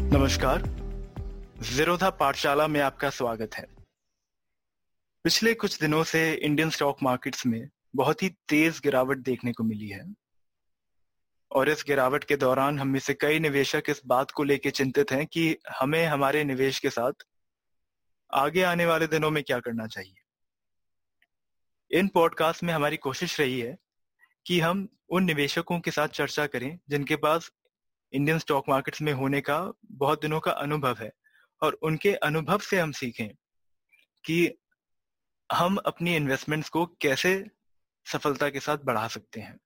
नमस्कार, ज़ीरोधा पाठशाला में आपका स्वागत है। पिछले कुछ दिनों से इंडियन स्टॉक मार्केट्स में बहुत ही तेज गिरावट देखने को मिली है और इस गिरावट के दौरान हम में से कई निवेशक इस बात को लेकर चिंतित हैं कि हमें हमारे निवेश के साथ आगे आने वाले दिनों में क्या करना चाहिए। इन पॉडकास्ट में हमारी कोशिश रही है कि हम उन निवेशकों के साथ चर्चा करें जिनके पास इंडियन स्टॉक मार्केट्स में होने का बहुत दिनों का अनुभव है और उनके अनुभव से हम सीखें कि हम अपनी इन्वेस्टमेंट्स को कैसे सफलता के साथ बढ़ा सकते हैं।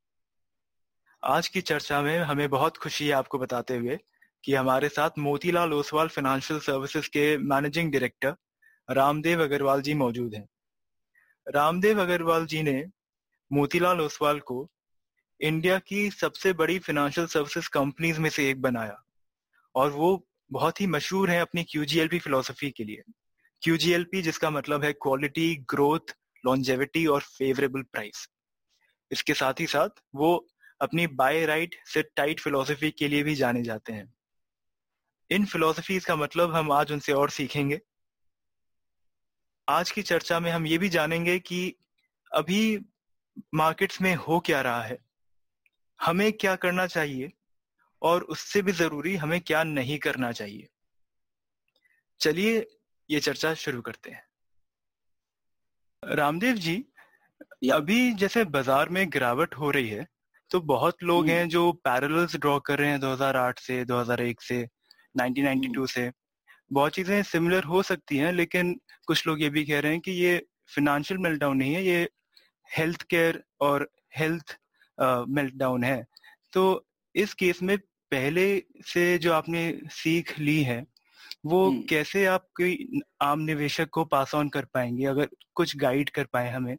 आज की चर्चा में हमें बहुत खुशी है आपको बताते हुए कि हमारे साथ मोतीलाल ओसवाल फाइनेंशियल सर्विसेज के मैनेजिंग डायरेक्टर रामदेव अग्रवाल जी मौजूद हैं। रामदेव अग्रवाल जी ने मोतीलाल ओसवाल को इंडिया की सबसे बड़ी फाइनेंशियल सर्विसेज कंपनीज में से एक बनाया और वो बहुत ही मशहूर है अपनी QGLP फिलॉसफी के लिए। QGLP जिसका मतलब है क्वालिटी, ग्रोथ, लॉन्जेविटी और फेवरेबल प्राइस। इसके साथ ही साथ वो अपनी buy right sit tight philosophy के लिए भी जाने जाते हैं। इन फिलॉसफीज का मतलब हम आज उनसे और सीखेंगे। आज की चर्चा में हम ये भी जानेंगे कि अभी मार्केट्स में हो क्या रहा है, हमें क्या करना चाहिए और उससे भी जरूरी हमें क्या नहीं करना चाहिए। चलिए ये चर्चा शुरू करते हैं। रामदेव जी, अभी जैसे बाजार में गिरावट हो रही है तो बहुत लोग हैं जो पैरेलल्स ड्रॉ कर रहे हैं 2008 से, 2001 से, 1992 से। बहुत चीजें सिमिलर हो सकती हैं, लेकिन कुछ लोग ये भी कह रहे हैं कि ये फिनेंशियल मेल्टडाउन नहीं है, ये हेल्थ केयर और हेल्थ मेल्टडाउन है। तो इस केस में पहले से जो आपने सीख ली है वो कैसे आप कोई आम निवेशक को पास ऑन कर पाएंगे, अगर कुछ गाइड कर पाए हमें।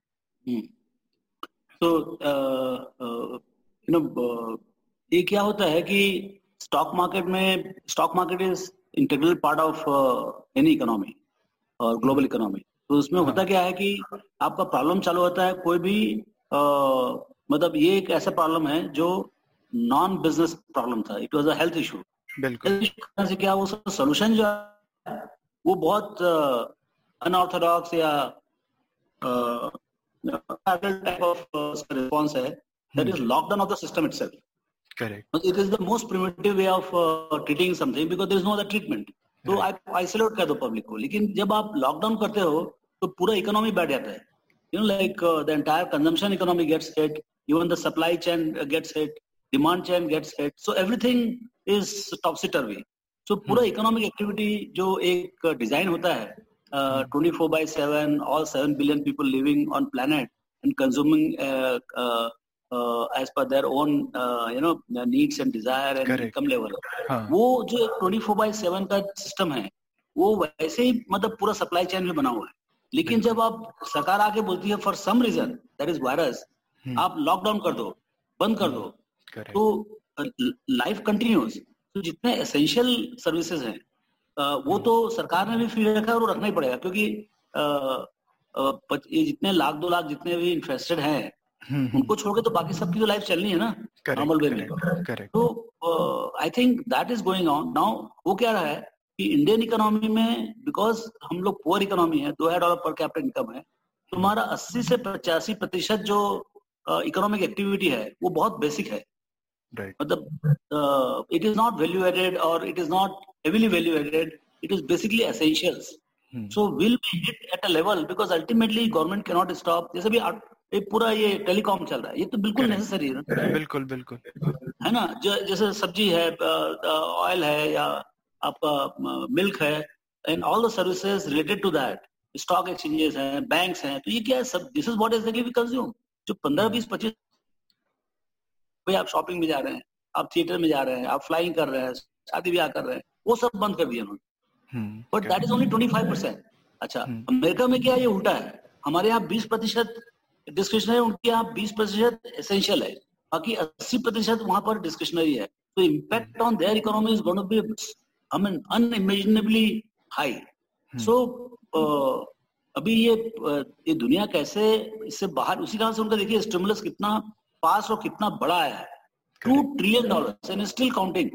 तो ये क्या होता है कि stock market is integral part of any economy और ग्लोबल इकोनॉमी। तो उसमें होता क्या है कि आपका प्रॉब्लम चालू होता है कोई भी मतलब ये एक ऐसा प्रॉब्लम है जो नॉन बिजनेस प्रॉब्लम था, it was a health issue. बिल्कुल। से क्या वो सोल्यूशन जो है वो बहुत अनऑर्थोडॉक्स या टाइप ऑफ रिस्पॉन्स है, that is lockdown of the system itself. Correct. It is the most primitive way of treating something because there is no other treatment. तो आप आइसोलेट कर दो पब्लिक को, लेकिन जब आप लॉकडाउन करते हो तो पूरा इकोनॉमी बैठ जाता है। like the entire consumption economy gets hit, even the supply chain gets hit, demand chain gets hit, so everything is topsy-turvy. So पूरा economic activity जो एक डिजाइन होता है 24/7, all 7 billion people living on planet and consuming as per their own needs and desire and income level, वो जो 24/7 का system है वो वैसे ही मतलब पूरा सप्लाई चेन में बना हुआ है। लेकिन जब आप सरकार आके बोलती है for some reason that is virus, आप लॉकडाउन कर दो, बंद कर दो, तो लाइफ कंटिन्यूज। तो जितने एसेंशियल सर्विसेज हैं वो तो सरकार ने भी फ्री रखा है और वो रखना ही पड़ेगा, क्योंकि ये जितने 1 लाख 2 लाख जितने भी इन्फेस्टेड हैं उनको छोड़ के तो बाकी सबकी तो लाइफ चलनी है ना नॉर्मल वे में। तो I think that is going on now. वो क्या रहा है कि इंडियन इकोनॉमी में बिकॉज हम लोग पुअर इकोनॉमी है, $2,000 पर कैपिटल इनकम है, तो हमारा 80 से 85% जो इकोनॉमिक एक्टिविटी है वो बहुत बेसिक है। मतलब it is not value added और it is not heavily value added, it is basically essentials. So will be hit at a level because ultimately government can not stop. जैसे भी ये पूरा ये टेलीकॉम चल रहा है, ये तो बिल्कुल नेसेसरी है ना। बिल्कुल बिल्कुल है ना। जैसे सब्जी है, ऑयल है, या आपका मिल्क है, and all the services related to that, stock exchanges हैं, बैंक्स हैं, तो ये क्या है सब, this is what exactly we consume. जो 15, 20, 25 भाई आप शॉपिंग में जा रहे हैं, आप थिएटर में जा रहे हैं, आप फ्लाइंग कर रहे हैं, शादी ब्याह कर रहे हैं, वो सब बंद कर दिया उन्होंने, बट दैट इज ओनली 25%। अच्छा, अमेरिका में क्या ये उल्टा है, हमारे यहाँ 20% डिस्क्रिशनरी, उनके यहाँ 20% एसेंशियल है, बाकी 80% वहां पर डिस्क्रिशनरी है। तो impact on their economy is going to be unimaginably high. So अभी ये दुनिया कैसे इससे बाहर, उसी कारण से उनका देखिए स्टिमुलस कितना फास्ट और कितना बड़ा आया है, $2 trillion and still counting.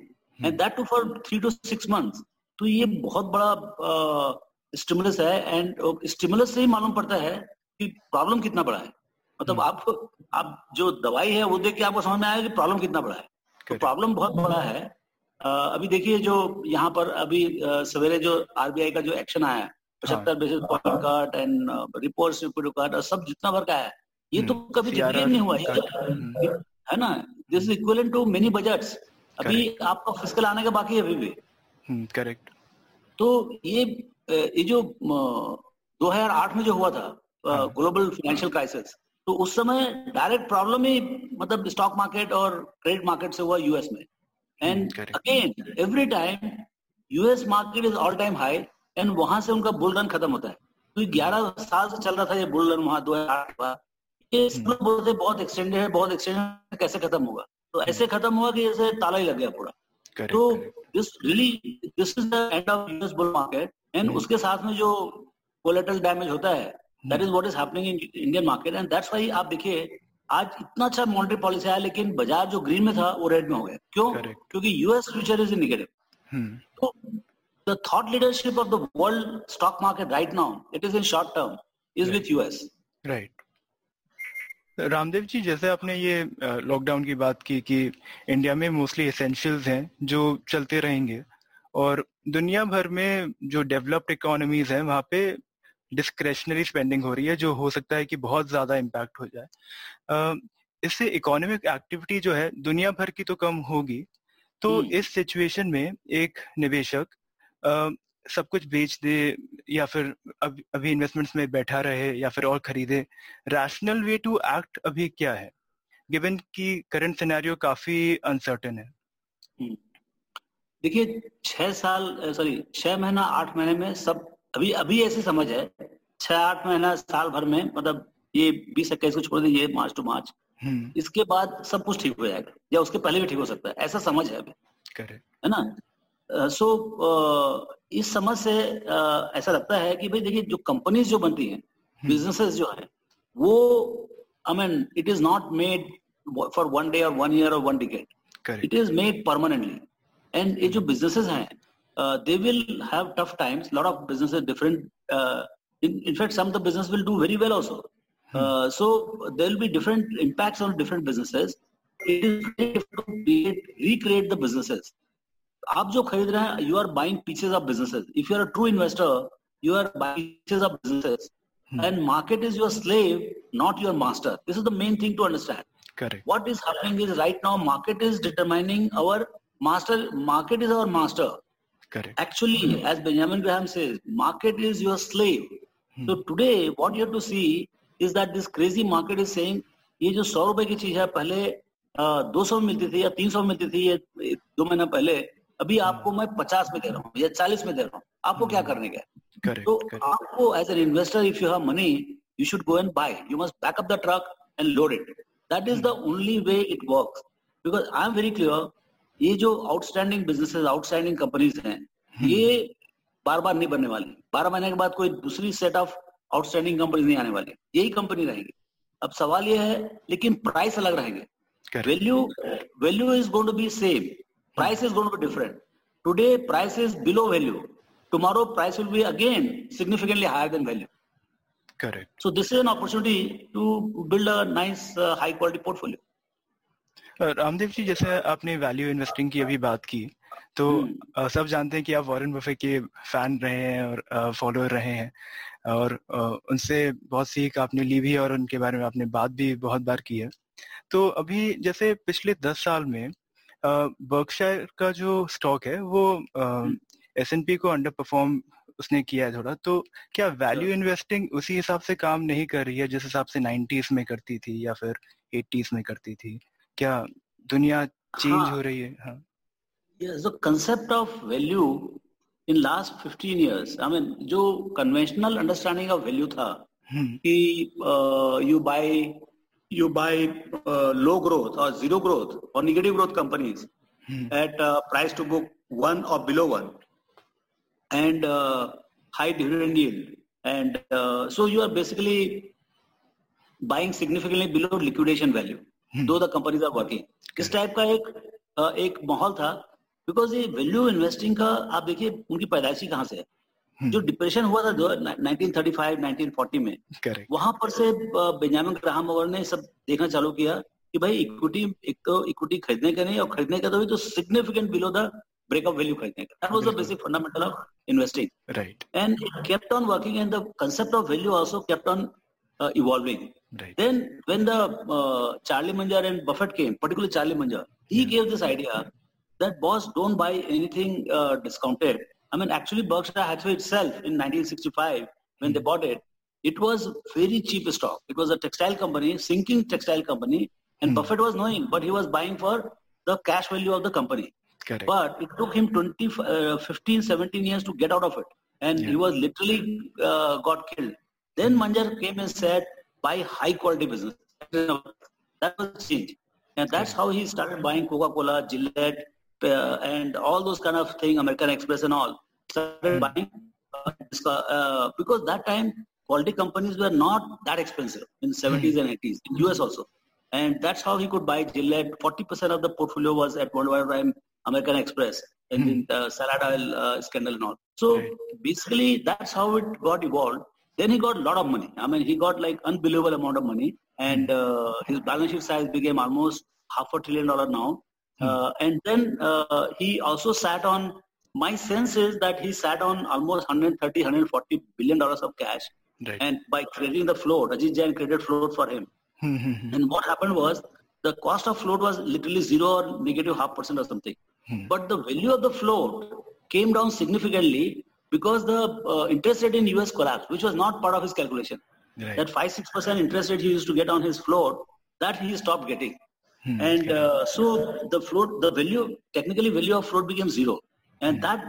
And that too for 3 to 6 months. तो ये बहुत बड़ा स्टिमुलस है, एंड स्टिमुलस से ही मालूम पड़ता है कि प्रॉब्लम कितना बड़ा है. मतलब आप जो दवाई है वो देख के आपको समझ में आएगा कि प्रॉब्लम कितना बड़ा है. तो प्रॉब्लम बहुत बड़ा है. अभी देखिए जो यहाँ पर अभी सवेरे जो आरबीआई का जो एक्शन आया है, 75 basis point cut and reports cut और सब जितना भर का है, ये तो कभी रिपीट नहीं हुआ है ना. This is equivalent to many budgets. अभी आपका फिस्कल आने का बाकी है अभी भी. करेक्ट. तो ये जो 2008 में जो हुआ था ग्लोबल फाइनेंशियल क्राइसिस, तो उस समय डायरेक्ट प्रॉब्लम ही मतलब स्टॉक मार्केट और क्रेडिट मार्केट से हुआ यूएस में. And again every time US market is all time high, and वहां से उनका बुल रन खत्म होता है. तो 11 साल से चल रहा था ये बुल रन वहां 2008 के बाद. ये बोलते बहुत एक्सटेंडेड है, बहुत एक्सटेंडेड, कैसे खत्म होगा. तो ऐसे खत्म हुआ कि जैसे ताला ही लग गया पूरा. तो this is the end of US bull market. And उसके साथ में जो कोलेटरल डैमेज होता है, that is what is happening in Indian market. And that's why आप देखिए आज इतना अच्छा मॉनेटरी पॉलिसी आया, लेकिन बाजार जो ग्रीन में था वो रेड में हो गया. क्यों? क्योंकि US future is in negative. तो the thought leadership of the world stock market right now, it is in short term, is with US. Right. Ramdev ji, जैसे आपने ये लॉकडाउन की बात की कि इंडिया में मोस्टली एसेंशियल्स हैं जो चलते रहेंगे, और दुनिया भर में जो डेवलप्ड इकोनॉमीज हैं वहाँ पे डिस्क्रेशनरी स्पेंडिंग हो रही है, जो हो सकता है कि बहुत ज्यादा इम्पैक्ट हो जाए. इससे इकोनॉमिक एक्टिविटी जो है दुनिया भर की तो कम होगी. तो इस सिचुएशन में एक निवेशक सब कुछ बेच दे या फिर अभी इन्वेस्टमेंट्स में बैठा रहे या फिर और खरीदे, रैशनल वे टू एक्ट अभी क्या है, गिवन कि करंट सिनेरियो काफी अनसर्टेन है? देखिए 6 महीना 8 महीने में सब अभी ऐसी समझ है, 6-8 महीना साल भर में, मतलब ये 20-21 को छोड़ दीजिए, मार्च टू मार्च, इसके बाद सब कुछ ठीक हो जाएगा, या उसके पहले भी ठीक हो सकता है, ऐसा समझ है अभी. करेक्ट है ना. सो इस समझ से ऐसा लगता है कि भाई देखिए जो कंपनीज जो बनती हैं, बिजनेसेस जो है, वो I mean it is not made for 1 day और 1 year और 1 decade. It is made permanently. And ये जो बिजनेसेस हैं, they will have tough times. Lot of businesses different. In fact, some of the business will do very well also. So there will be different impacts on different businesses. It is very difficult to recreate the businesses. आप जो खरीद रहे हैं, you are buying pieces of businesses. If you are a true investor, you are buying pieces of businesses. And market is your slave, not your master. This is the main thing to understand. Correct. What is happening is right now market is determining our master. Market is our master. Correct. Actually, as Benjamin Graham says, market is your slave. So today, what you have to see is that this crazy market is saying, ये जो 100 रुपए की चीज है, पहले 200 में मिलती थी या 300 में मिलती थी, ये 2 महीना पहले, अभी आपको मैं 50 में दे रहा हूँ या 40 में दे रहा हूँ. आपको क्या करने का है? तो आपको as an investor, if you have money, you should go and buy. You must back up the truck and load it. That is the only way it works. Because I am very clear, ये जो outstanding businesses, outstanding companies हैं, ये बार बार नहीं बनने वाली. 12 महीने के बाद कोई दूसरी सेट ऑफ आउटस्टैंडिंग कंपनीज नहीं आने वाली, यही कंपनी रहेंगी. अब सवाल ये है, लेकिन प्राइस अलग रहेंगे. Value is going to be same, price is going to be different. Today price is below value, tomorrow price will be again significantly higher than value. Correct. So this is an opportunity to build a nice high quality portfolio. Ramdev ji, जैसे आपने value investing की अभी बात की, तो सब जानते हैं कि आप वॉरेन बफे के फैन रहे हैं और फॉलोअर रहे हैं, और उनसे बहुत सीख आपने ली भी, और उनके बारे में आपने बात भी बहुत बार की है. तो अभी जैसे पिछले 10 साल में बर्कशायर का जो स्टॉक है वो S&P को अंडर परफॉर्म उसने किया है थोड़ा. तो क्या वैल्यू इन्वेस्टिंग उसी हिसाब से काम नहीं कर रही है जिस हिसाब से 90s में करती थी या फिर 80s में करती थी? क्या दुनिया चेंज हो रही है? हाँ. Yes, the concept of value in last 15 years, I mean, जो conventional understanding of value था कि you buy low growth or zero growth or negative growth companies at price to book 1 or below 1 and high dividend yield, and so you are basically buying significantly below liquidation value though the companies are working. इस type का एक माहौल था. Because ये value investing का आप देखिए उनकी पैदाइशी कहाँ से है। जो डिप्रेशन हुआ था 1935 1940 में, वहां पर से बेंजामिन ग्राहम वगैरह ने सब देखना चालू किया कि भाई इक्विटी, एक तो इक्विटी खरीदने का नहीं, और खरीदने का तो significant below the breakup value खरीदने का. That was the basic fundamental of investing. Right. And it kept on working, and the concept of value also kept on evolving. Right. Then when the Charlie Munger and Buffett came, particularly Charlie Munger, he gave this idea that boss, don't buy anything discounted. I mean, actually Berkshire Hathaway itself in 1965, when they bought it, it was very cheap stock. It was a textile company, sinking textile company, and Buffett was knowing, but he was buying for the cash value of the company. Correct. But it took him 15, 17 years to get out of it. And he was literally got killed. Then Munger came and said, buy high quality business. That was the change. And that's how he started buying Coca-Cola, Gillette, and all those kind of things, American Express and all. Started buying because that time quality companies were not that expensive in 70s and 80s, in US also. And that's how he could buy Gillette. 40% of the portfolio was at one time American Express and salad oil scandal and all. So basically that's how it got evolved. Then he got a lot of money. I mean, he got like unbelievable amount of money, and his balance sheet size became almost $500 billion now. And then he also sat on, my sense is that he sat on almost $130, $140 billion of cash. Right. And by creating the float, Ajit Jain created float for him. And what happened was, the cost of float was literally 0 or negative 0.5% or something. But the value of the float came down significantly because the interest rate in US collapsed, which was not part of his calculation. Right. That 5-6% interest rate he used to get on his float, that he stopped getting. And so the float, the value, technically value of float became 0. And that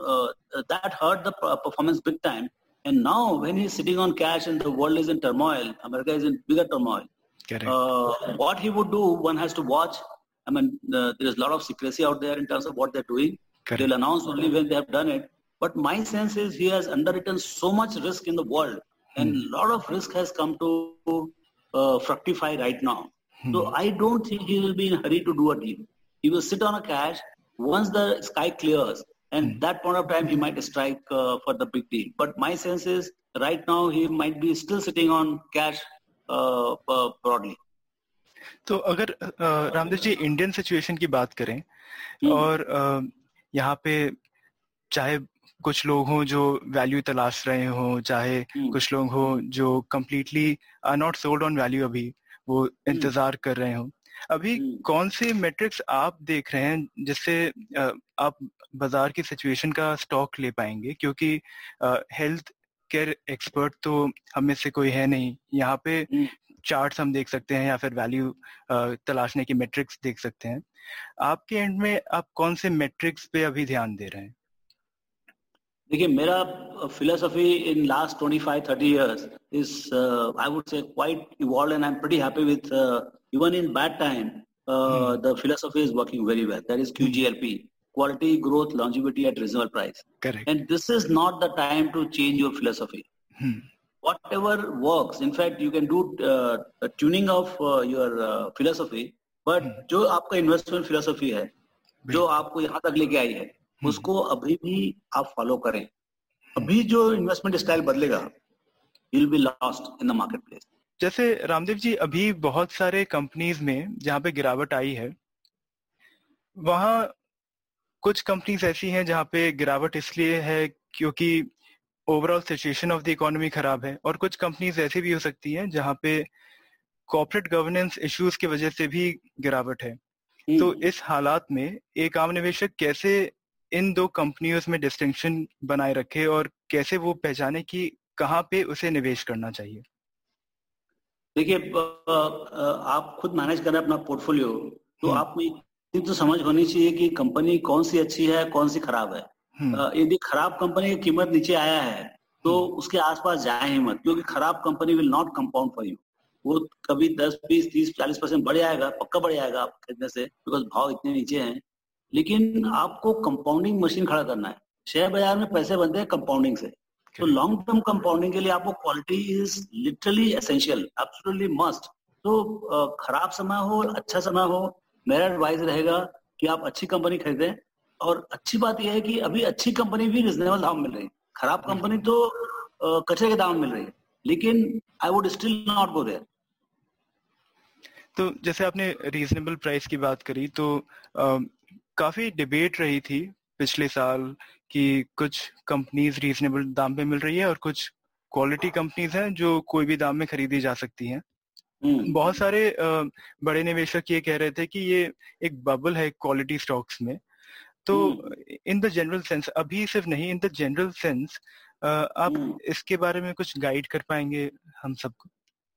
hurt the performance big time. And now when he's sitting on cash and the world is in turmoil, America is in bigger turmoil. What he would do, one has to watch. I mean, there is a lot of secrecy out there in terms of what they're doing. They'll announce only when they have done it. But my sense is he has underwritten so much risk in the world, and a lot of risk has come to fructify right now. So I don't think he will be in a hurry to do a deal. He will sit on a cash once the sky clears, and that point of time he might strike for the big deal. But my sense is right now he might be still sitting on cash broadly. तो अगर Ramdev ji Indian situation की बात करें और यहाँ पे चाहे कुछ लोग हों जो वैल्यू तलाश रहे हों, चाहे कुछ लोग हों जो completely are not sold on value, अभी वो इंतजार कर रहे हों, अभी कौन से मेट्रिक्स आप देख रहे हैं जिससे आप बाजार की सिचुएशन का स्टॉक ले पाएंगे? क्योंकि हेल्थ केयर एक्सपर्ट तो हम में से कोई है नहीं, यहाँ पे चार्ट्स हम देख सकते हैं या फिर वैल्यू तलाशने की मेट्रिक्स देख सकते हैं. आपके एंड में आप कौन से मेट्रिक्स पे अभी ध्यान दे रहे हैं? देखिए, मेरा philosophy in last 25-30 years is I would say quite evolved, and I'm pretty happy with even in bad time the philosophy is working very well. That is QGLP, quality, growth, longevity at reasonable price. Correct. And this is not the time to change your philosophy. Whatever works, in fact you can do a tuning of your philosophy, but जो आपका investment philosophy है, जो आपको यहाँ तक लेके आई है, उसको अभी भी आप फॉलो करें. अभी जो इन्वेस्टमेंट स्टाइल बदलेगा, you'll be lost in the marketplace. जैसे रामदेव जी, अभी बहुत सारे कंपनीज में जहाँ पे गिरावट आई है, वहाँ कुछ कंपनीज ऐसी हैं जहाँ पे गिरावट इसलिए है क्योंकि overall situation of the economy खराब है, और कुछ कंपनीज ऐसी भी हो सकती हैं जहाँ पे कॉर्पोरेट गवर्नेंस इश्यूज की वजह से भी गिरावट है. तो इस हालात में एक आम निवेशक कैसे इन दो कंपनियों में डिस्टिंक्शन बनाए रखे और कैसे वो पहचाने कि कहाँ पे उसे निवेश करना चाहिए? देखिए, आप खुद मैनेज करें अपना पोर्टफोलियो, तो आपको ये तो समझ होनी चाहिए कि कंपनी कौन सी अच्छी है, कौन सी खराब है. यदि खराब कंपनी की कीमत नीचे आया है तो उसके आसपास जाए ही मत, क्योंकि खराब company will not compound for you. वो कभी 10, 20, 30, 40% बढ़ जाएगा, पक्का बढ़ जाएगा आप खरीदने से, बिकॉज भाव इतने नीचे हैं. लेकिन आपको कंपाउंडिंग मशीन खड़ा करना है. शेयर बाजार में पैसे बनते हैं कंपाउंडिंग से. तो लॉन्ग टर्म कंपाउंडिंग के लिए आपको quality is literally essential, absolutely must. तो खराब समय हो, अच्छा समय हो, मेरा एडवाइस रहेगा कि आप अच्छी कंपनी खरीदें और अच्छी बात यह है कि अभी अच्छी कंपनी भी रिजनेबल दाम मिल रही है, खराब कंपनी तो कचरे के दाम मिल रही है, लेकिन I would still not go there. तो जैसे आपने रीजनेबल प्राइस की बात करी, तो काफी डिबेट रही थी पिछले साल कि कुछ कंपनीज रीजनेबल दाम पे मिल रही है और कुछ क्वालिटी कंपनीज हैं जो कोई भी दाम में खरीदी जा सकती हैं। बहुत सारे बड़े निवेशक ये कह रहे थे कि ये एक बबल है क्वालिटी स्टॉक्स में। तो इन द जनरल सेंस, अभी सिर्फ नहीं, इन द जनरल सेंस आप इसके बारे में कुछ गाइड कर पाएंगे हम सबको?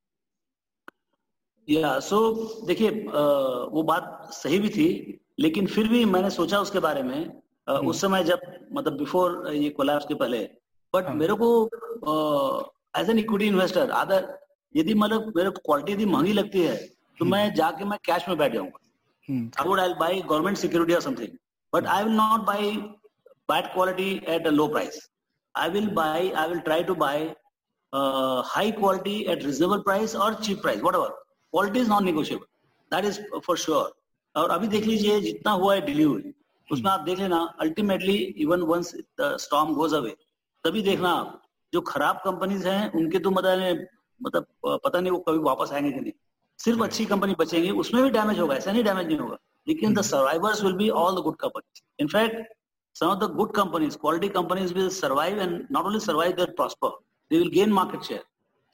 या सो देखिए, वो बात सही भी थी, लेकिन फिर भी मैंने सोचा उसके बारे में उस समय, जब मतलब बिफोर ये कोलैप्स के पहले। बट मेरे को एज एन इक्विटी इन्वेस्टर, अगर यदि मतलब मेरे को क्वालिटी यदि महंगी लगती है तो मैं जाके मैं कैश में बैठ जाऊंगा। I will buy government security और something, but I will not buy bad quality at a low price. I will try to buy high quality at reasonable price और cheap price, whatever. Quality is non negotiable, that is for sure. और अभी देख लीजिए जितना हुआ है delivery, उसमें आप देख लेना, ultimately even once the storm goes away, तभी देखना आप जो खराब कंपनीज हैं उनके तो मतलब पता नहीं वो कभी वापस आएंगे कि नहीं। सिर्फ अच्छी कंपनी बचेंगी, उसमें भी डैमेज होगा, ऐसा नहीं डैमेज नहीं होगा, लेकिन the survivors will be all the good companies. In fact some of the good companies, quality companies will survive, and not only survive, they'll prosper, they will gain market share.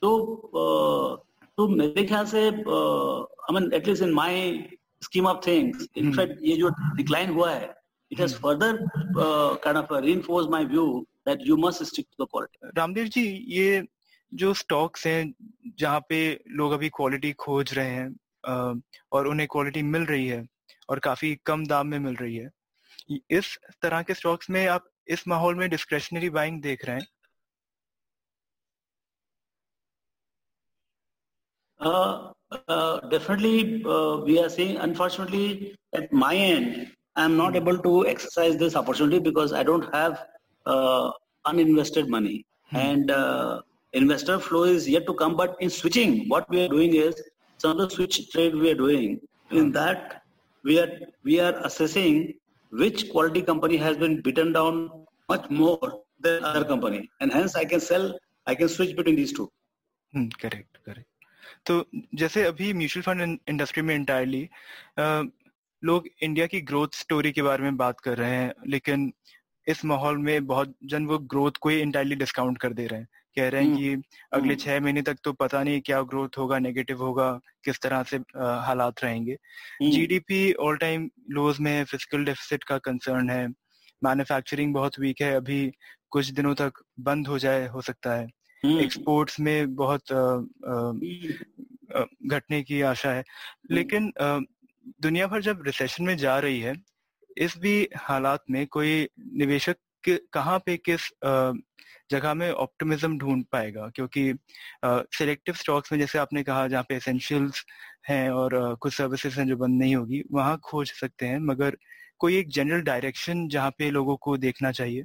तो मेरे ख्याल से I mean at least in my scheme of things, in fact ये जो decline हुआ है, it has further kind of reinforced my view that you must stick to the quality. Ramdev ji, ये जो स्टॉक्स हैं जहाँ पे लोग अभी क्वालिटी खोज रहे हैं और उन्हें क्वालिटी मिल रही है और काफी कम दाम में मिल रही है, इस तरह के स्टॉक्स में आप इस माहौल में डिस्क्रेशनरी बाइंग देख रहे हैं? Definitely, we are seeing, unfortunately, at my end, I am not able to exercise this opportunity because I don't have uninvested money. And investor flow is yet to come. But in switching, what we are doing is, some of the switch trade we are doing, in that we are assessing which quality company has been beaten down much more than other company, and hence I can switch between these two. Correct. तो जैसे अभी mutual fund industry में entirely लोग India की growth story के बारे में बात कर रहे हैं, लेकिन इस माहौल में बहुत जन वो ग्रोथ को ही इंटायरली डिस्काउंट कर दे रहे हैं, कह रहे हैं कि अगले 6 महीने तक तो पता नहीं क्या ग्रोथ होगा, नेगेटिव होगा, किस तरह से हालात रहेंगे। जीडीपी ऑल टाइम लोज में है, फिस्कल डेफिसिट का कंसर्न है, मैन्युफैक्चरिंग बहुत वीक है, अभी कुछ दिनों तक बंद हो जाए, हो सकता है, एक्सपोर्ट्स में बहुत घटने की आशा है। लेकिन दुनिया भर जब रिसेशन में जा रही है, इस भी हालात में कोई निवेशक कहाँ पे किस जगह में ऑप्टिमिज्म ढूंढ पाएगा? क्योंकि सिलेक्टिव स्टॉक्स में, जैसे आपने कहा, जहाँ पे एसेंशियल्स हैं और कुछ सर्विसेज हैं जो बंद नहीं होगी, वहां खोज सकते हैं, मगर कोई एक जनरल डायरेक्शन जहाँ पे लोगों को देखना चाहिए?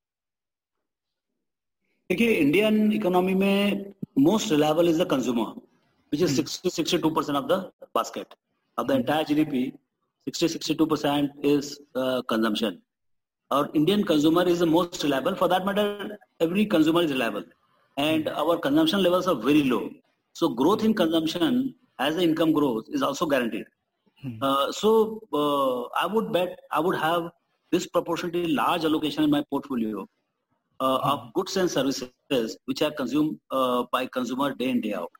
देखिए, इंडियन इकोनॉमी में most reliable is the consumer, which is 60-62% of the basket of the entire GDP. 60-62% is consumption. Our Indian consumer is the most reliable. For that matter, every consumer is reliable, and our consumption levels are very low. So growth in consumption as the income grows is also guaranteed. I would bet I would have disproportionately large allocation in my portfolio of goods and services which are consumed by consumer day in day out.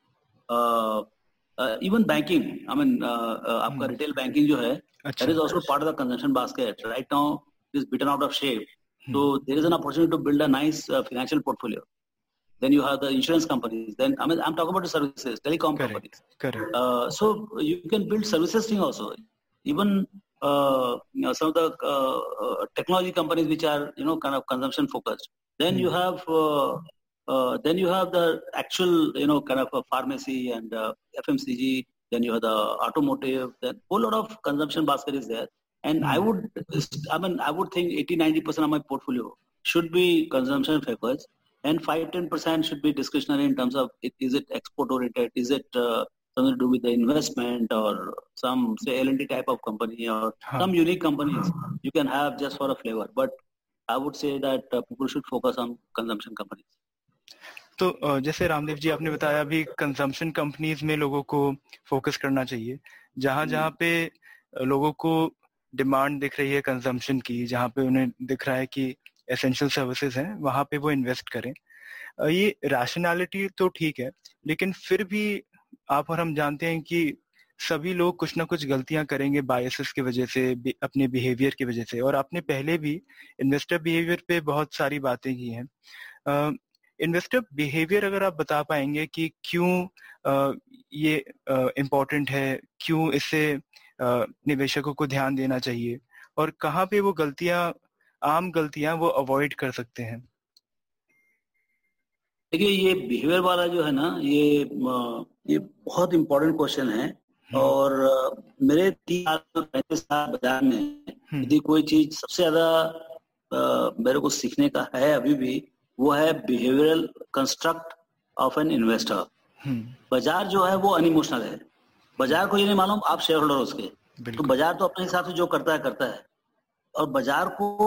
Even banking, I mean, आपका retail banking जो है, that is also part of the consumption basket. Right now, it is beaten out of shape. So there is an opportunity to build a nice financial portfolio. Then you have the insurance companies. Then I mean, I'm talking about the services, telecom companies. Correct. So you can build services thing also. Even some of the technology companies which are kind of consumption focused. Then you have the actual kind of a pharmacy and FMCG. Then you have the automotive. Then whole lot of consumption basket is there. And I would think 80-90% of my portfolio should be consumption focused, and 5-10% should be discretionary in terms of is it export oriented, is it something to do with the investment or some say L&D type of company or some unique companies you can have just for a flavor. But I would say that people should focus on consumption companies. तो जैसे रामदेव जी आपने बताया अभी consumption companies में लोगों को focus करना चाहिए, जहां पे लोगों को डिमांड दिख रही है कंजम्पशन की, जहां पे उन्हें दिख रहा है कि एसेंशियल सर्विसेज हैं, वहां पे वो इन्वेस्ट करें। ये रैशनैलिटी तो ठीक है, लेकिन फिर भी आप और हम जानते हैं कि सभी लोग कुछ ना कुछ गलतियां करेंगे बायसेस की वजह से, अपने बिहेवियर की वजह से। और आपने पहले भी इन्वेस्टर बिहेवियर पे बहुत सारी बातें की हैं। इन्वेस्टर बिहेवियर अगर आप बता पाएंगे कि क्यों ये इम्पोर्टेंट है, क्यों इससे निवेशकों को ध्यान देना चाहिए, और कहाँ पे वो आम गलतियां वो अवॉइड कर सकते हैं। देखिए, ये बिहेवियर वाला जो है ना, ये बहुत इम्पोर्टेंट क्वेश्चन है। और मेरे 35 साल बाजार में यदि कोई चीज सबसे ज्यादा मेरे को सीखने का है अभी भी, वो है behavioural construct of an investor. बाजार जो है वो अनइमोशनल है। बाजार को ये नहीं मालूम आप शेयर होल्डर उसके, तो बाजार तो अपने हिसाब से जो करता है। और बाजार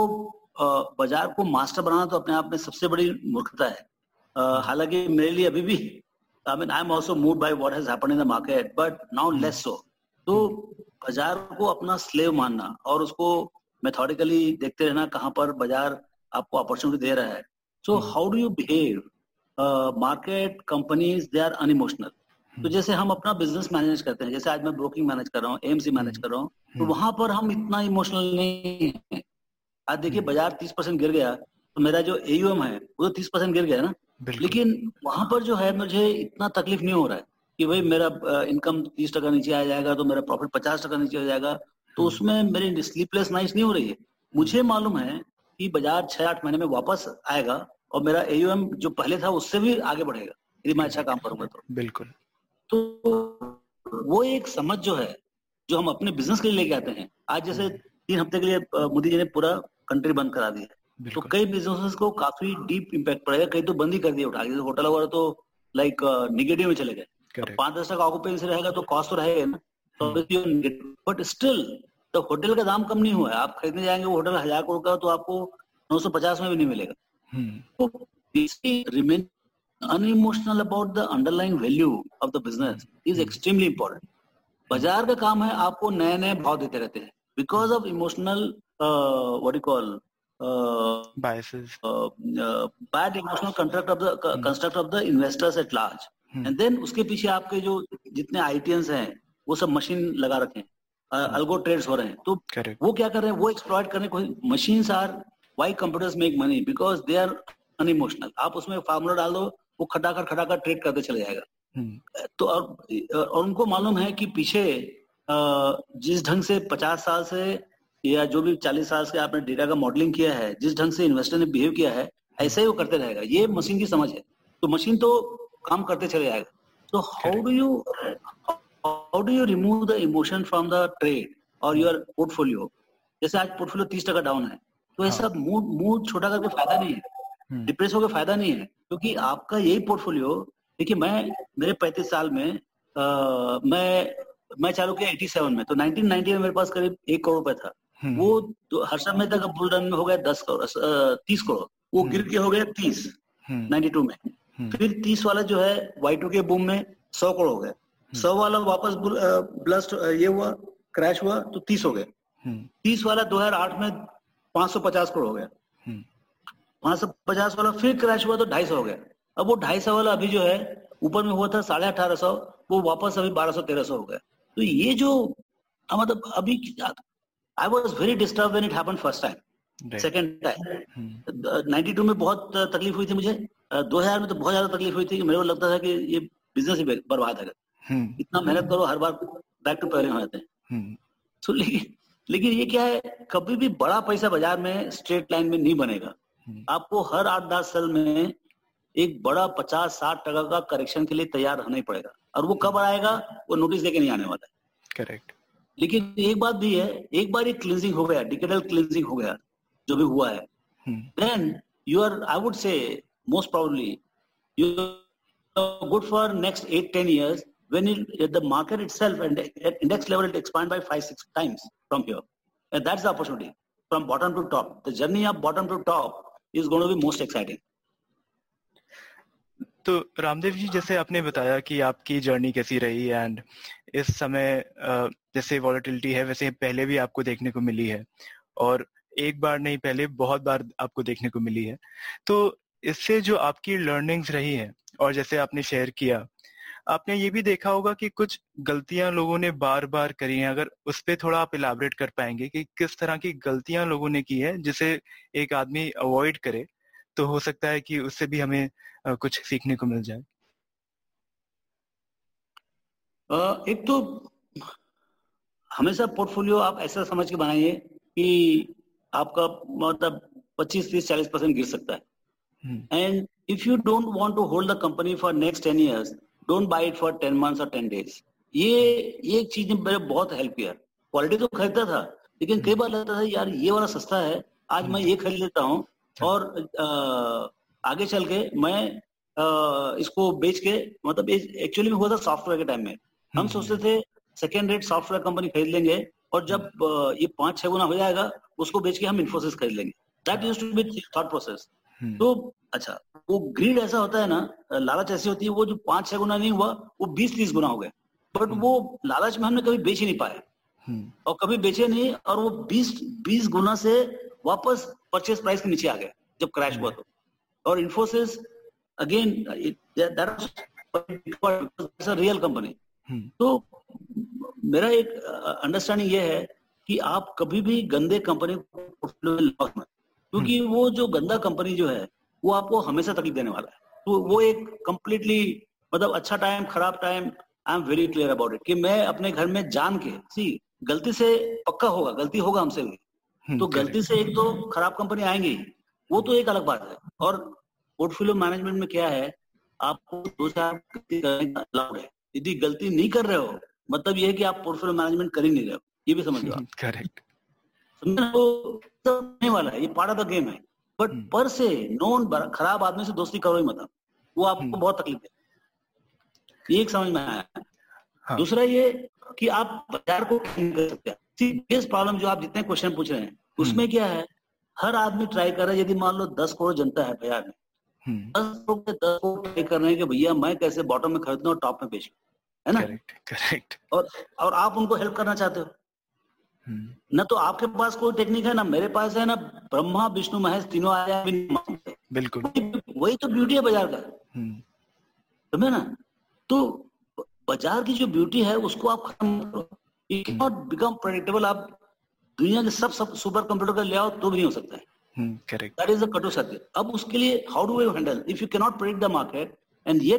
को मास्टर बनाना तो अपने आप में सबसे बड़ी मूर्खता है। हालांकि मेरे लिए अभी भी I am also moved by what has happened in the market, but now less so. तो बाजार को अपना स्लेव मानना और उसको मेथोडिकली देखते रहना कहाँ पर बाजार आपको अपॉर्चुनिटी दे रहा है। So how do you behave? Market companies they are unemotional. तो जैसे हम अपना बिजनेस मैनेज करते हैं, जैसे आज मैं ब्रोकिंग मैनेज कर रहा हूँ, एएमसी मैनेज कर रहा हूँ, तो वहां पर हम इतना इमोशनल नहीं है। आज देखिए बाजार 30% गिर गया तो मेरा जो AUM है वो तो 30% गिर गया ना, लेकिन वहां पर जो है मुझे इतना तकलीफ नहीं हो रहा है कि भाई मेरा इनकम 30% नीचे आ जाएगा तो मेरा प्रॉफिट 50% नीचे हो जाएगा, तो उसमें मेरी स्लीपलेस नाइट्स नहीं हो रही है। मुझे मालूम है कि बाजार 6-8 महीने में वापस आएगा और मेरा AUM जो पहले था उससे भी आगे बढ़ेगा यदि मैं अच्छा काम करूंगा तो। बिल्कुल। तो वो एक समझ जो है, जो हम अपने बिजनेस के लिए लेके आते हैं। आज जैसे 3 हफ्ते के लिए मोदी जी ने पूरा कंट्री बंद करा दिया, तो कई बिजनेसेस को काफी डीप इम्पैक्ट पड़ेगा, कई तो बंद ही कर दिया उठा के। होटल वगैरह तो लाइक निगेटिव में चले गए। 5-10 तक ऑक्यूपेंसी रहेगा तो कॉस्ट तो रहेगा ना, तो बट स्टिल तो होटल का दाम कम नहीं हुआ है। आप खरीदने जाएंगे वो होटल 1000 करोड़ का तो आपको 950 में भी नहीं मिलेगा। तो remain unemotional about the underlying value of the business is extremely important. बाजार का काम है आपको नए नए भाव देते रहते हैं because of emotional what you call biases, bad emotional construct of the investors at large. And then उसके पीछे आपके जो जितने ITNs हैं वो सब मशीन लगा रखे हैं, अल्गो ट्रेड्स हो रहे हैं। तो वो क्या कर रहे हैं, वो एक्सप्लॉइट करने को machines are why computers make money because they are unemotional. आप उसमें फार्मूला डाल दो, वो खटाखट ट्रेड करते चले जाएगा। तो और उनको मालूम है कि पीछे जिस ढंग से 50 साल से या जो भी 40 साल से आपने डेटा का मॉडलिंग किया है, जिस ढंग से इन्वेस्टर ने बिहेव किया है, ऐसे ही वो करते रहेगा। ये मशीन की समझ है, तो मशीन तो काम करते चले जाएगा। तो how do you remove the emotion from the trade और योर पोर्टफोलियो? जैसे आज पोर्टफोलियो 30% डाउन है, तो ऐसा मूड छोटा करके फायदा नहीं है, डिप्रेस होकर फायदा नहीं है, क्योंकि आपका यही पोर्टफोलियो। देखिए मेरे 35 साल में मैं चालू किया 87 में, तो 1990 में मेरे पास करीब 1 करोड़ रुपए था। वो हर समय तक बुल रन में हो गया 30 करोड़, वो गिर के हो गया 30 92 में। फिर 30 वाला जो है Y2K बूम में 100 करोड़ हो गया, 100 वाला वापस ब्लस्ट ये हुआ, क्रैश हुआ तो 30 हो गया। 30 वाला 2008 में 550 करोड़ हो गया, 550 वाला फिर क्रैश हुआ तो 250 हो गया। अब वो 250 वाला अभी जो है ऊपर में हुआ था 1850, वो वापस अभी 1200-1300 हो गया। तो ये जो मतलब अभी I was very disturb when it happened first time. Second time 92 में बहुत तकलीफ हुई थी मुझे, 2000 में तो बहुत ज्यादा तकलीफ हुई थी कि मेरे को लगता था कि ये बिजनेस ही बर्बाद है, इतना मेहनत करो हर बार बैक टू पहले हो जाते हैं। तो लेकिन ये क्या है, कभी भी बड़ा पैसा बाजार में स्ट्रेट लाइन में नहीं बनेगा। आपको हर 8-10 साल में एक बड़ा 50-60% का करेक्शन के लिए तैयार रहना ही पड़ेगा, और वो कब आएगा वो नोटिस देके नहीं आने वाला है। करेक्ट। लेकिन एक बात भी है, एक बार ये क्लींजिंग हो गया, डिकेडल क्लींजिंग हो गया जो भी हुआ है, then you are, I would say most probably you good for next 8-10 years when the market itself and at index level it expand by 5-6 times from here, and that's the opportunity from bottom to top. The journey of bottom to top is going to be most exciting. तो रामदेव जी, जैसे आपने बताया कि आपकी journey कैसी रही, and इस समय जैसे वॉलेटिलिटी है वैसे पहले भी आपको देखने को मिली है, और एक बार नहीं पहले बहुत बार आपको देखने को मिली है। तो इससे जो आपकी लर्निंग्स रही है, और जैसे आपने शेयर किया, आपने ये भी देखा होगा कि कुछ गलतियां लोगों ने बार बार करी हैं। अगर उस पर थोड़ा आप इलाबरेट कर पाएंगे कि किस तरह की गलतियां लोगों ने की है जिसे एक आदमी अवॉइड करे, तो हो सकता है कि उससे भी हमें कुछ सीखने को मिल जाए। एक तो हमेशा पोर्टफोलियो आप ऐसा समझ के बनाइए कि आपका मतलब 25-30-40% गिर सकता है, and if you don't want to hold the company for next 10 years, don't buy it for 10 months और 10 days। ये एक चीज ने मेरे बहुत हेल्प किया। क्वालिटी तो खरीदता था, लेकिन कई बार लगता था यार ये वाला सस्ता है, आज मैं ये खरीद लेता हूँ और आगे चल के मैं इसको बेच के, मतलब एक्चुअली में हुआ था सॉफ्टवेयर के टाइम में। हम सोचते थे सेकेंड रेट सॉफ्टवेयर कंपनी खरीद लेंगे और जब ये 5-6 गुना हो जाएगा उसको बेच के हम इन्फोसिस खरीद लेंगे। That used to be thought process. तो अच्छा, वो ग्रीड ऐसा होता है ना, लालच ऐसी होती है, वो जो 5-6 गुना नहीं हुआ वो 20-30 गुना हो गए, बट वो लालच में हमने कभी बेच ही नहीं पाए, और कभी बेचे नहीं, और वो 20 गुना से वापस परचेस प्राइस के नीचे आ गए जब क्रैश हुआ। तो और Infosys again that real company. तो मेरा एक अंडरस्टैंडिंग ये है कि आप कभी भी गंदे कंपनी को, क्योंकि वो जो गंदा कंपनी जो है वो आपको हमेशा तकलीफ देने वाला है। तो वो एक कंप्लीटली, मतलब अच्छा टाइम खराब time, I am very clear about it कि मैं अपने घर में जान के गलती से पक्का होगा, गलती होगा हमसे भी, तो गलती से एक तो खराब कंपनी आएंगी, वो तो एक अलग बात है। और पोर्टफोलियो मैनेजमेंट में क्या है, आपको 2-4 गलती करने का अलाउड है। यदि गलती नहीं कर रहे हो मतलब ये है कि आप पोर्टफोलियो मैनेजमेंट कर ही नहीं रहे हो, ये भी समझ लो। करेक्ट, समझने वाला है, ये पार्ट ऑफ द गेम है। बट पर से नॉन खराब आदमी से दोस्ती करो ही मत, वो आपको बहुत तकलीफ है। ये एक समझ में आया। दूसरा ये कि आप बाजार को कर सकते हैं। प्रॉब्लम जो आप जितने क्वेश्चन पूछ रहे हैं उसमें क्या है, हर आदमी ट्राई कर रहा है। यदि मान लो 10 करोड़ जनता है बाजार में, 10 करोड़ ट्राई कर रहे हैं कि भैया मैं कैसे बॉटम में खरीदूं और टॉप में बेचूं, है ना? करेक्ट। और आप उनको हेल्प करना चाहते हो। न तो आपके पास कोई टेक्निक है, ना मेरे पास है, ना ब्रह्मा विष्णु महेश तीनों आया। बिल्कुल, वही तो ब्यूटी है बाजार का, समझे ना? तो बाजार की जो ब्यूटी है उसको आप खत्म करो। You can not become predictable. आप दुनिया के सब सुपर कंप्यूटर का ले आओ तो भी नहीं हो सकता है। करेक्ट, दैट इज द कटु सत्य। अब उसके लिए how do you handle, if you can not predict the market and yet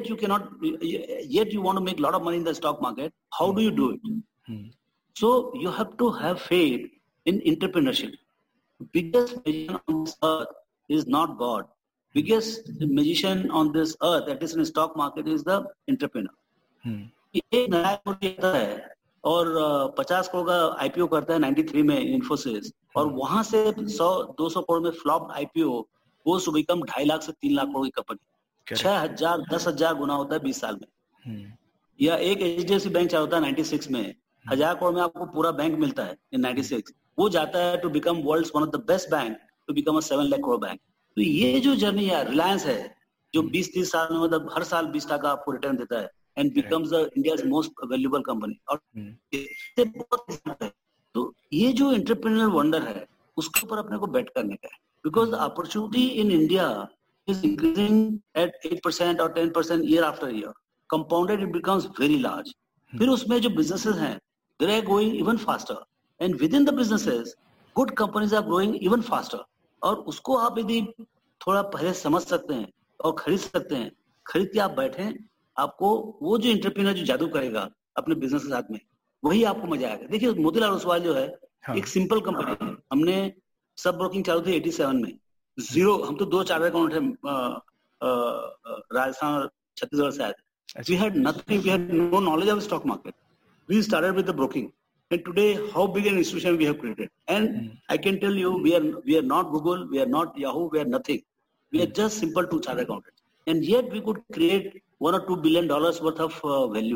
you want to make a lot of money in the stock market, how do you do it? So you have to have faith in entrepreneurship. Biggest magician on this earth is not God. Biggest magician on this earth, at least in the stock market, is the entrepreneur. एक नया आता है और 50 करोड़ का IPO करता है 93 में इन्फोसिस, और वहां से 100-200 करोड़ में फ्लॉप आईपीओ, वो सुबह कम 2.5 लाख से 3 लाख करोड़ की कंपनी 6,000-10,000 गुना होता है 20 साल में। या एक एचडीएफसी बैंक चालू होता है 96 में, 1000 करोड़ में आपको पूरा बैंक मिलता है इन 96। वो जाता है to become world's one of the best bank, to become a 7 lakh crore bank. तो ये जो जर्नी है, रिलायंस है जो 20-30 साल में मतलब हर साल 20% आपको रिटर्न देता है and becomes the India's most valuable company. और इससे बहुत है। तो ये जो एंटरप्रेन्योर वंडर है उसके ऊपर अपने को बेट करने का है, because the opportunity in India is increasing at 8% or 10% year after year. Compounded, it becomes very large. फिर उसमें जो businesses हैं, they are going even faster. And within the businesses, good companies are growing even faster. और उसको आप यदि थोड़ा पहले समझ सकते हैं और खरीद सकते हैं, खरीद के आप बैठे, आपको वो जो एंटरप्रेन्योर जो जादू करेगा अपने बिजनेस के साथ में, वही आपको मजा आएगा। देखिए मोतीलाल ओसवाल जो है, एक सिंपल कंपनी है। हमने सब ब्रोकिंग चालू थी 87 में, जीरो। हम तो 2 चार्टर्ड अकाउंट थे राजस्थान और छत्तीसगढ़ से आए थे। We had nothing, we had no knowledge of stock market. We started with the broking, and today how big an institution we have created. And I can tell you, we are not Google, we are not Yahoo, we are nothing. We are just simple 2 chartered accountants, and yet we could create $1 or $2 billion worth of value.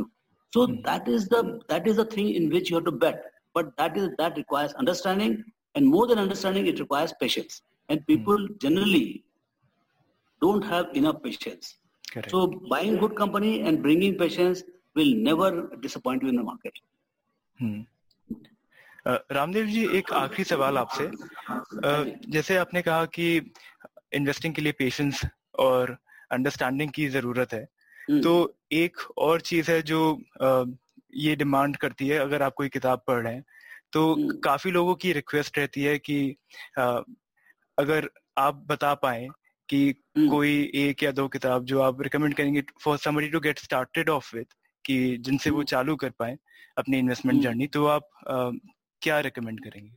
So that is the thing in which you have to bet. But that requires understanding, and more than understanding, it requires patience. And people generally don't have enough patience. Correct. So buying good company and bringing patience will never disappoint you in the market. Ramdev ji, एक आखिरी सवाल आपसे. जैसे आपने कहा कि investing के लिए पेशेंस और अंडरस्टैंडिंग की जरूरत है, तो एक और चीज है जो ये डिमांड करती है. अगर आप कोई किताब पढ़ रहे हैं तो काफी लोगों की रिक्वेस्ट रहती है कि अगर आप बता पाए कि कोई एक या दो किताब जो आप रिकमेंड करेंगे for somebody to get started off with, कि जिनसे वो चालू कर पाए अपनी इन्वेस्टमेंट जर्नी, तो आप क्या रिकमेंड करेंगे?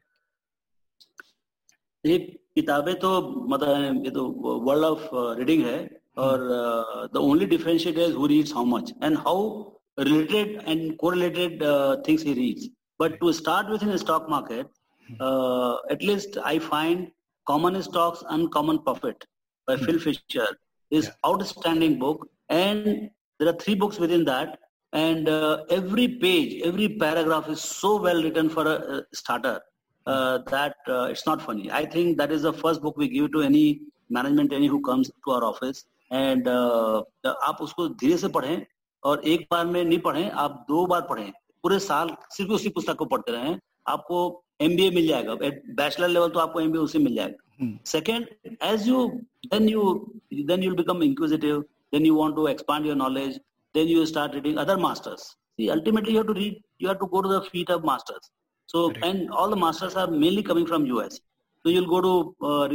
ये किताबें तो मतलब ये तो वर्ल्ड ऑफ रीडिंग है, और the only differentiate is who reads how much and how related and correlated things he reads. But to start with in the stock market, at least I find Common Stocks, Uncommon Profit by Phil Fisher is outstanding book, and there are 3 books within that, and every page, every paragraph is so well written for a starter that it's not funny. I think that is the first book we give to any management trainee who comes to our office, and आप उसको धीरे से पढ़ें और एक बार में नहीं पढ़ें, आप 2 बार पढ़ें, पूरे साल सिर्फ उसी पुस्तक को पढ़ते रहें, आपको MBA मिल जाएगा. बैचलर लेवल तो आपको MBA उसी मिल जाएगा. Second, as then you'll become inquisitive, then you want to expand your knowledge, then you start reading other masters. See, ultimately you have to go to the feet of masters. So, and all the masters are mainly coming from US. So you'll go to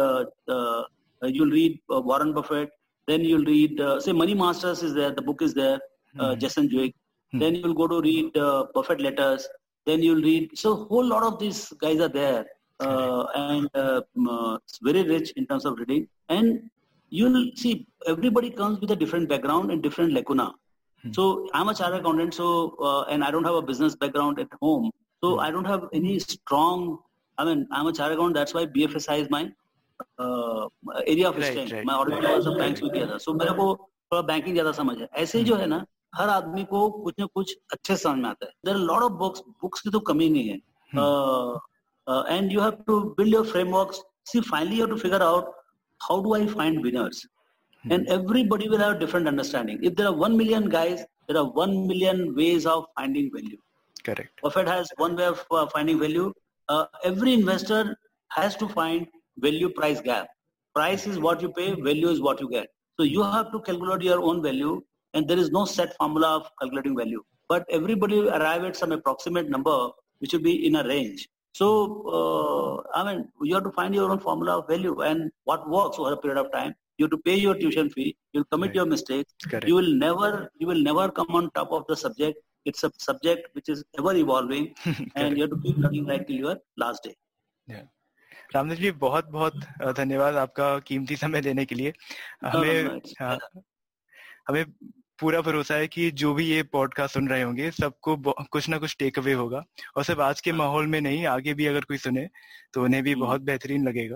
you'll read Warren Buffett. Then you'll read, say, Money Masters is there, the book is there, Jason Zweig. Then you'll go to read Buffett Letters. Then you'll read, so a whole lot of these guys are there. And it's very rich in terms of reading. And you'll see, everybody comes with a different background and different lacuna. So I'm a chartered accountant, so, and I don't have a business background at home. So I don't have any strong, I'm a chartered accountant, that's why BFSI is my area of strength. मैं audit banks में किया था, सो मेरे को थोड़ा banking ज्यादा समझ है. ऐसे ही जो है ना, हर आदमी को कुछ न कुछ अच्छे समझ में आता है. There are lot of books की तो कमी नहीं है, and you have to build your frameworks. See, finally you have to figure out how do I find winners, and everybody will have different understanding. If there are 1 million guys, there are 1 million ways of finding value. Correct. Buffett has one way of finding value. Every investor has to find value price gap. Price is what you pay, value is what you get. So you have to calculate your own value, and there is no set formula of calculating value. But everybody will arrive at some approximate number which will be in a range. So, you have to find your own formula of value and what works over a period of time. You have to pay your tuition fee. You'll commit your mistakes. Correct. You will never come on top of the subject. It's a subject which is ever evolving, and you have to keep learning right till your last day. Yeah. Ramdev ji, बहुत बहुत धन्यवाद आपका कीमती समय देने के लिए. हमें पूरा भरोसा है कि जो भी ये पॉडकास्ट सुन रहे होंगे सबको कुछ ना कुछ टेक अवे होगा, और सिर्फ आज के माहौल में नहीं, आगे भी अगर कोई सुने तो उन्हें भी बहुत बेहतरीन लगेगा.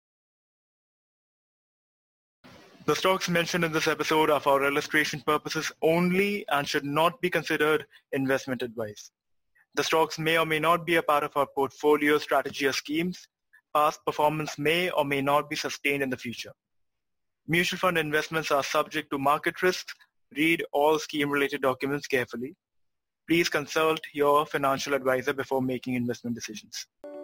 The stocks mentioned in this episode are for illustration purposes only and should not be considered investment advice. The stocks may or may not be a part of our portfolio strategy or schemes. Past performance may or may not be sustained in the future. Mutual fund investments are subject to market risks. Read all scheme-related documents carefully. Please consult your financial advisor before making investment decisions.